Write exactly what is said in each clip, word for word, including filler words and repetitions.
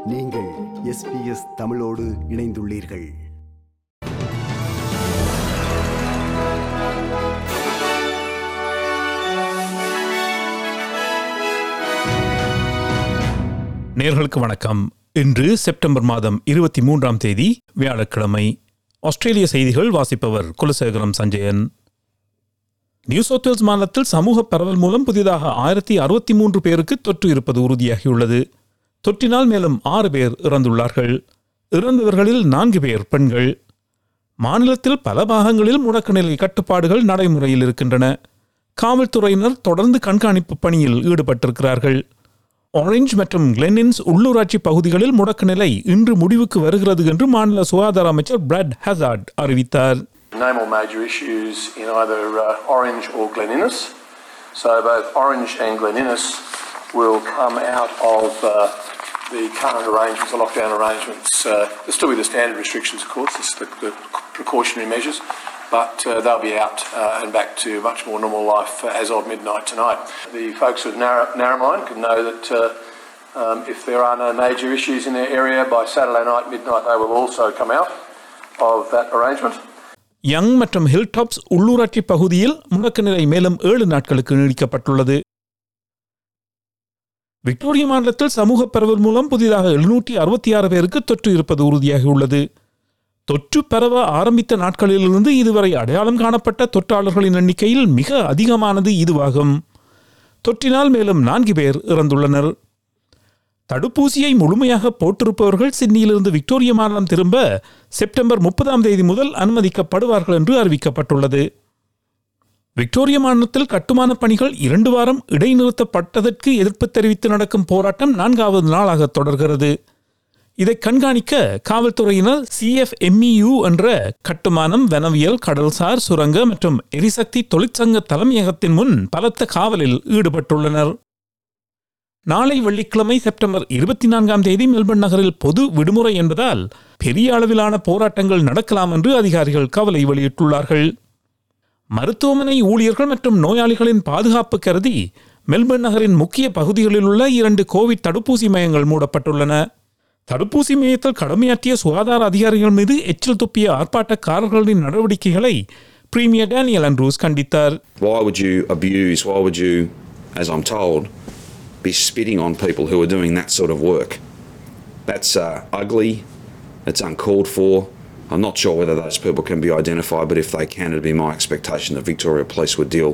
நீங்கள் S B S தமிழோடு இணைந்துள்ளீர்கள். நேயர்களுக்கு வணக்கம். இன்று செப்டம்பர் மாதம் இருபத்தி மூன்றாம் தேதி வியாழக்கிழமை. ஆஸ்திரேலிய செய்திகள் வாசிப்பவர் Kulasekaram Sanjayan. New South Wales மாநிலத்தில் சமூக பரவல் மூலம் புதிதாக ஆயிரத்தி அறுபத்தி மூன்று பேருக்கு தொற்று இருப்பது உறுதியாகியுள்ளது. தொற்றினால் மேலும் ஆறு பேர் இறந்துள்ளார்கள். இறந்தவர்களில் நான்கு பேர் பெண்கள். மாநிலத்தில் பல பாகங்களில் முடக்கநிலை கட்டுப்பாடுகள் நடைமுறையில் இருக்கின்றன. காவல்துறையினர் தொடர்ந்து கண்காணிப்பு பணியில் ஈடுபட்டிருக்கிறார்கள். ஆரஞ்ச் மற்றும் கிளென்னின்ஸ் உள்ளூராட்சி பகுதிகளில் முடக்கநிலை இன்று முடிவுக்கு வருகிறது என்று மாநில சுகாதார அமைச்சர் பிராட் ஹசார்ட் அறிவித்தார். No more major issues in either uh, Orange or Glen Innes. So both Orange and Glen Innes will come out of uh, the current arrangements, the lockdown arrangements. Uh, there'll still be the standard restrictions, of course, this is the, the precautionary measures, but uh, they'll be out uh, and back to much more normal life uh, as of midnight tonight. The folks of Narra- Narromine can know that uh, um, if there are no major issues in their area by Saturday night, midnight, they will also come out of that arrangement. Young மற்றும் Hilltops உள்ளூராட்சி பகுதியில் முடக்கநிலை மேலும் ஏழு நாட்களுக்கு நீடிக்கப்பட்டுள்ளது. Victoria மாநிலத்தில் சமூக பரவல் மூலம் புதிதாக எழுநூற்றி அறுபத்தி ஆறு பேருக்கு தொற்று இருப்பது உறுதியாகியுள்ளது. தொற்று பரவ ஆரம்பித்த நாட்களிலிருந்து இதுவரை அடையாளம் காணப்பட்ட தொற்றாளர்களின் எண்ணிக்கையில் மிக அதிகமானது இதுவாகும். தொற்றினால் மேலும் நான்கு பேர் இறந்துள்ளனர். தடுப்பூசியை முழுமையாக போட்டிருப்பவர்கள் சிட்னியிலிருந்து விக்டோரியா மாநிலம் திரும்ப செப்டம்பர் முப்பதாம் தேதி முதல் அனுமதிக்கப்படுவார்கள் என்று அறிவிக்கப்பட்டுள்ளது. விக்டோரியா மாநிலத்தில் கட்டுமான பணிகள் இரண்டு வாரம் இடைநிறுத்தப்பட்டதற்கு எதிர்ப்பு தெரிவித்து நடக்கும் போராட்டம் நான்காவது நாளாக தொடர்கிறது. இதை கண்காணிக்க காவல்துறையினர் C F M E U என்ற கட்டுமானம், வனவியல், கடல்சார், சுரங்க மற்றும் எரிசக்தி தொழிற்சங்க தலைமையகத்தின் முன் பலத்த காவலில் ஈடுபட்டுள்ளனர். நாளை வெள்ளிக்கிழமை செப்டம்பர் இருபத்தி நான்காம் தேதி மெல்பர்ன் நகரில் பொது விடுமுறை என்பதால் பெரிய அளவிலான போராட்டங்கள் நடக்கலாம் என்று அதிகாரிகள் கவலை வெளியிட்டுள்ளார்கள். மருத்துவமனை ஊழியர்கள் மற்றும் நோயாளிகளின் பாதுகாப்பு கருதி மெல்பர்ன் நகரின் முக்கிய பகுதிகளில் உள்ள இரண்டு கோவிட் தடுப்பூசி மையங்கள் மூடப்பட்டுள்ளன. தடுப்பூசி மையத்தில் கடமையாற்றிய சுகாதார அதிகாரிகள் மீது எச்சில் துப்பிய ஆர்ப்பாட்டக்காரர்களின் நடவடிக்கைகளை பிரீமியர் டேனியல் ஆண்ட்ரூஸ் கண்டித்தார். Why would you abuse, why would you, as I'm told, be spitting on people who are doing that sort of work? That's uh, ugly, it's uncalled for. I'm not sure whether those people can be identified, but if they can, it'd be my expectation that Victoria Police would deal.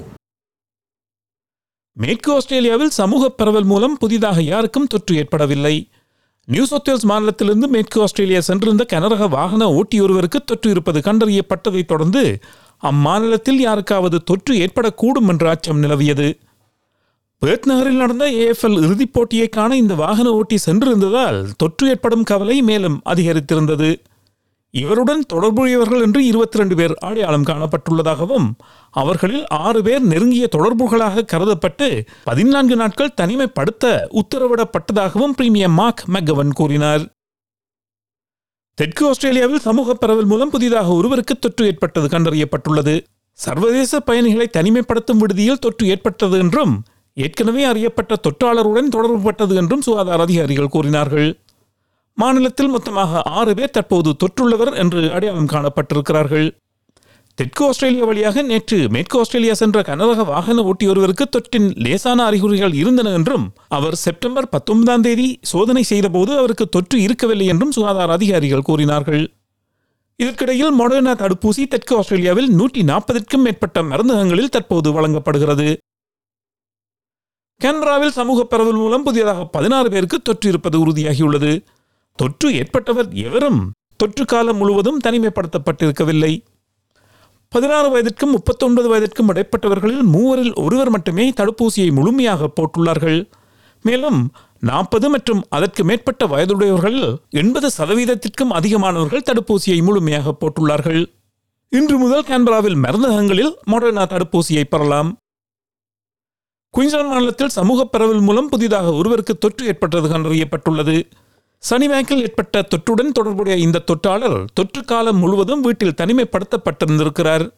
மேற்கு ஆஸ்திரேலியாவில் சமூக பரவல் மூலம் புதிதாக யாருக்கும் தொற்று ஏற்படவில்லை. New South Wales மாநிலத்திலிருந்து மேற்கு ஆஸ்திரேலியா சென்றிருந்த கனரக வாகன ஓட்டியொருவருக்கு தொற்று இருப்பது கண்டறியப்பட்டதைத் தொடர்ந்து அம்மாநிலத்தில் யாருக்காவது தொற்று ஏற்படக்கூடும் என்ற அச்சம் நிலவியது. பெர்த் நகரில் நடந்த ஏ எஃப் எல் இறுதிப் போட்டியை காண இந்த வாகன ஓட்டி சென்றிருந்ததால் தொற்று ஏற்படும் கவலை மேலும் அதிகரித்திருந்தது. இவருடன் தொடர்புடையவர்கள் என்று இருபத்தி ரெண்டு பேர் அடையாளம் காணப்பட்டுள்ளதாகவும் அவர்களில் ஆறு பேர் நெருங்கிய தொடர்புகளாக கருதப்பட்டு பதினான்கு நாட்கள் தனிமைப்படுத்த உத்தரவிடப்பட்டதாகவும் பிரீமியர் மார்க் மெக்கவன் கூறினார். தெற்கு ஆஸ்திரேலியாவில் சமூக பரவல் மூலம் புதிதாக ஒருவருக்கு தொற்று ஏற்பட்டது கண்டறியப்பட்டுள்ளது. சர்வதேச பயணிகளை தனிமைப்படுத்தும் விடுதியில் தொற்று ஏற்பட்டது என்றும் ஏற்கனவே அறியப்பட்ட தொற்றாளருடன் தொடர்புபட்டது என்றும் சுகாதார அதிகாரிகள் கூறினார்கள். மாநிலத்தில் மொத்தமாக ஆறு பேர் தற்போது தொற்றுள்ளவர் என்று அடையாளம் காணப்பட்டிருக்கிறார்கள். தெற்கு ஆஸ்திரேலியா வழியாக நேற்று மேற்கு ஆஸ்திரேலியா சென்ற கனரக வாகன ஓட்டி ஒருவருக்கு தொற்றின் லேசான அறிகுறிகள் இருந்தன என்றும் அவர் செப்டம்பர் பத்தொன்பதாம் தேதி சோதனை செய்தபோது அவருக்கு தொற்று இருக்கவில்லை என்றும் சுகாதார அதிகாரிகள் கூறினார்கள். இதற்கிடையில் மொடர்னா தடுப்பூசி தெற்கு ஆஸ்திரேலியாவில் நூற்றி நாற்பதுக்கும் மேற்பட்ட மருந்தகங்களில் தற்போது வழங்கப்படுகிறது. கேன்பராவில் சமூக பரவல் மூலம் புதியதாக பதினாறு பேருக்கு தொற்று இருப்பது உறுதியாகியுள்ளது. தொற்று ஏற்பட்டவர் எவரும் தொற்று காலம் முழுவதும் தனிமைப்படுத்தப்பட்டிருக்கவில்லை. பதினாறு வயதிற்கும் முப்பத்தி ஒன்பது வயதிற்கும் இடைப்பட்டவர்களில் மூவரில் ஒருவர் மட்டுமே தடுப்பூசியை முழுமையாக போட்டுள்ளார்கள். மேலும் நாற்பது மற்றும் அதற்கு மேற்பட்ட வயதுடையவர்கள் எண்பது சதவீதத்திற்கும் அதிகமானவர்கள் தடுப்பூசியை முழுமையாக போட்டுள்ளார்கள். இன்று முதல் கேன்பராவில் மருந்தகங்களில் மொடர்னா தடுப்பூசியை பெறலாம். குயின்ஸ்லாந்து மாநிலத்தில் சமூக பரவல் மூலம் புதிதாக ஒருவருக்கு தொற்று ஏற்பட்டது கண்டறியப்பட்டுள்ளது. சனிவேக்கில் ஏற்பட்ட தொற்றுடன் தொடர்புடைய இந்த தொற்றாளர் தொற்று காலம் முழுவதும் வீட்டில் தனிமைப்படுத்தப்பட்டிருந்திருக்கிறார்.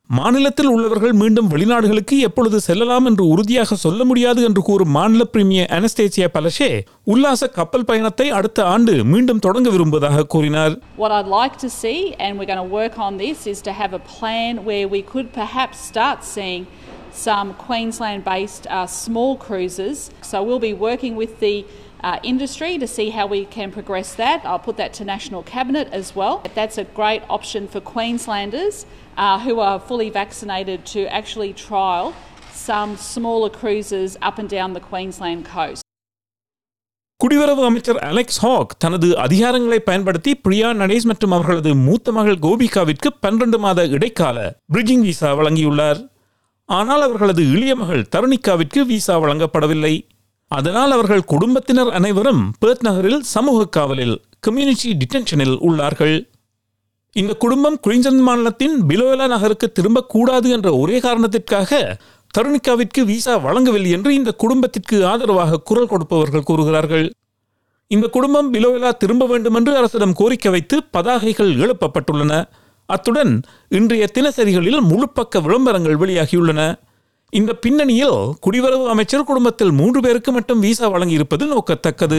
மாநிலத்தில் உள்ளவர்கள் மீண்டும் வெளிநாடுகளுக்கு எப்பொழுது செல்லலாம் என்று உறுதியாக சொல்ல முடியாது என்று கூறும் மாநில பிரீமியர் அனஸ்தேசியா பலஷே உல்லாச கப்பல் பயணத்தை அடுத்த ஆண்டு மீண்டும் தொடங்க விரும்புவதாக கூறினார். What I'd like to see, and we're going to work on this, is to have a plan where we could perhaps start seeing some Queensland-based uh, small cruises. So we'll be working with the uh, industry to see how we can progress that. I'll put that to National Cabinet as well. That's a great option for Queenslanders uh, who are fully vaccinated to actually trial some smaller cruises up and down the Queensland coast. குடிவரவு அமைச்சர் Alex hack தனது அதிகாரங்களை பயன்படுத்தி பிரியா நடேஷ் மற்றும் அவர்களது மூத்த மகள் கோபிகாவிற்கு பன்னிரண்டு மாத இடைக்கால பிரிட்ஜிங் விசா வழங்கியுள்ளார். ஆனால் அவர்களது இளைய மகள் தருணிகாவிற்கு விசா வழங்கப்படவில்லை. அதனால் அவர்கள் குடும்பத்தினர் அனைவரும் பெர்த் நகரில் சமூக காவலில் கம்யூனிட்டி டிடென்ஷனில் உள்ளார்கள். இந்த குடும்பம் குயின்ஸ்லாந்து மாநிலத்தின் பிலோயலா நகருக்கு திரும்பக்கூடாது என்ற ஒரே காரணத்திற்காக தருணிகாவிற்கு விசா வழங்கவில்லை என்று இந்த குடும்பத்திற்கு ஆதரவாக குரல் கொடுப்பவர்கள் கூறுகிறார்கள். இந்த குடும்பம் பிலோயலா திரும்ப வேண்டும் என்று அரசிடம் கோரிக்கை வைத்து பதாகைகள் எழுப்பப்பட்டுள்ளன. அத்துடன் இன்றைய தினசரிகளில் முழுப்பக்க விளம்பரங்கள் வெளியாகியுள்ளன. இந்த பின்னணியில் குடிவரவு அமைச்சர் குடும்பத்தில் மூன்று பேருக்கு மட்டும் விசா வழங்கியிருப்பது நோக்கத்தக்கது.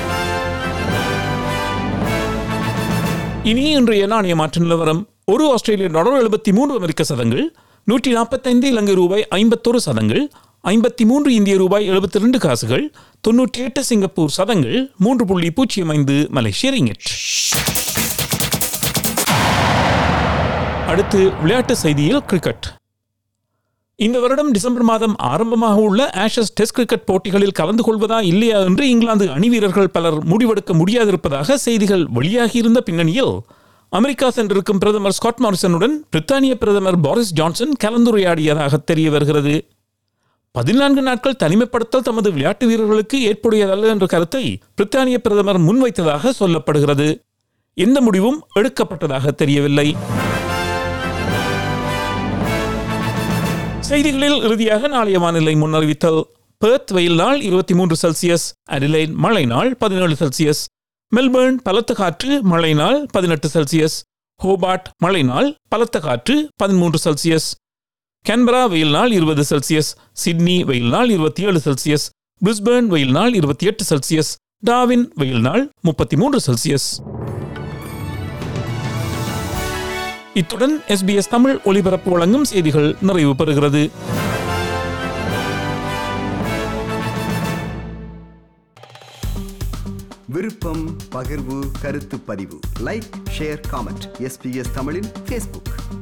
இனி இன்றைய நாணய மாற்று நிலவரம். ஒரு ஆஸ்திரேலிய டாலர் எழுபத்தி மூன்று அமெரிக்க சதங்கள், நூற்றி நாற்பத்தைந்து இலங்கை ரூபாய் ஐம்பத்தொரு சதங்கள், ஐம்பத்தி மூன்று இந்திய ரூபாய் எழுபத்தி இரண்டு காசுகள், தொன்னூற்றி எட்டு சிங்கப்பூர் சதங்கள், மூன்று புள்ளி பூஜ்ஜியம் ஐந்து மலேசிய ரிங்கிட். அடுத்து விளையாட்டு செய்தியில் கிரிக்கெட். இந்த வருடம் டிசம்பர் மாதம் ஆரம்பமாக உள்ள ஆஷஸ் டெஸ்ட் கிரிக்கெட் போட்டிகளில் கலந்து கொள்வதா இல்லையா என்று இங்கிலாந்து அணி வீரர்கள் பலர் முடிவெடுக்க முடியாதிருப்பதாக செய்திகள் வெளியாகியிருந்த பின்னணியில் அமெரிக்கா சென்றிருக்கும் பிரதமர் ஸ்காட் மாரிசனுடன் பிரித்தானிய பிரதமர் போரிஸ் ஜான்சன் கலந்துரையாடியதாக தெரிய வருகிறது. பதினான்கு நாட்கள் தனிமைப்படுத்தல் தமது விளையாட்டு வீரர்களுக்கு ஏற்புடையதல்ல என்ற கருத்தை பிரித்தானிய பிரதமர் முன்வைத்ததாக சொல்லப்படுகிறது. எந்த முடிவும் எடுக்கப்பட்டதாக தெரியவில்லை. செய்திகளில் இறுதியாக நாளைய வானிலை முன்னறிவித்தல். பெர்த் வெயில் நாள் இருபத்தி மூன்று செல்சியஸ், அடிலைட் மழை நாள் பதினேழு செல்சியஸ், மெல்பர்ன் பலத்த காற்று மழை நாள் பதினெட்டு செல்சியஸ், ஹோபார்ட் மழை நாள் பலத்த காற்று பதிமூன்று செல்சியஸ், கேன்பரா வெயில் நாள் இருபது செல்சியஸ், சிட்னி வெயில் நாள் இருபத்தி ஏழு செல்சியஸ், பிரிஸ்பேர்ன் வெயில் நாள் இருபத்தி எட்டு செல்சியஸ், டார்வின் வெயில் நாள் முப்பத்தி மூன்று செல்சியஸ். இத்துடன் எஸ்பிஎஸ் தமிழ் ஒலிபரப்பு வழங்கும் செய்திகள் நிறைவு பெறுகிறது. விருப்பம், பகிர்வு, கருத்து பதிவு, லைக், ஷேர், காமெண்ட். எஸ்பிஎஸ் தமிழின் ஃபேஸ்புக்.